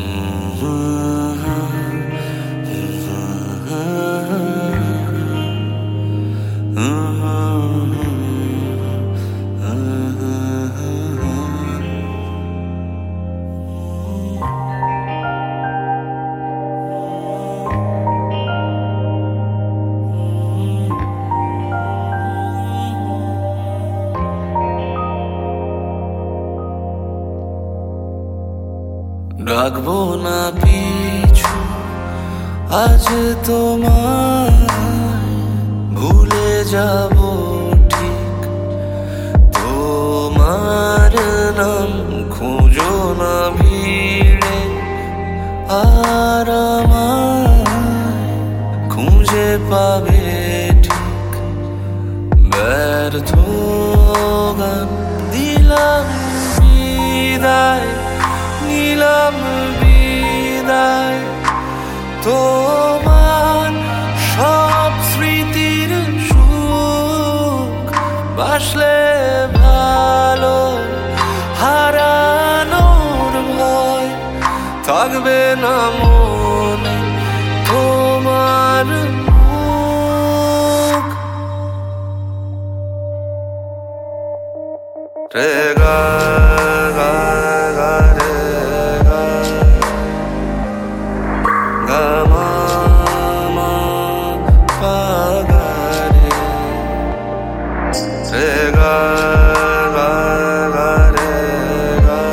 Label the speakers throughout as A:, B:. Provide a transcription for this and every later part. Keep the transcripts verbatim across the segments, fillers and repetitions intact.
A: রাখবো না পিছু আজ তোমায়, ভুলে যাব ঠিক তোমার নাম খুঁজো না ভিড়ে, আর আমায় খুঁজে পাবে ঠিক। ব্যর্থ গান দিলাম বিদায়, নিলাম বিদায় তোমার সব স্মৃতির সুখ, বাসলে ভালো হারানোর ভয় থাকবে না মনে তোমার মুখ। রে গা গা গা রে গা গা মা মা পা গা রে, রে গা গা গা রে গা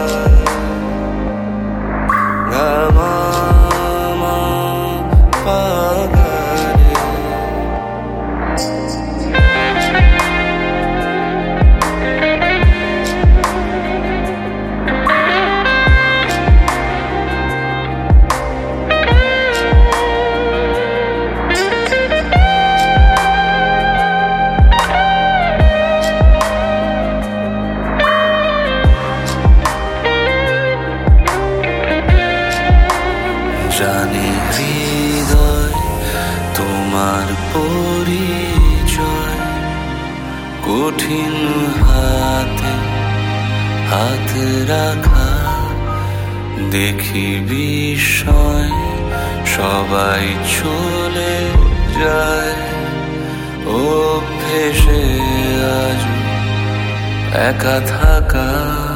A: গা মা মা পা গা রে। জানি হৃদয় তোমার পরিচয়, কঠিন হাতে হাত রাখা দেখি বিস্ময়, সবাই চলে যায় অভ্যেসে আজ একা থাকা।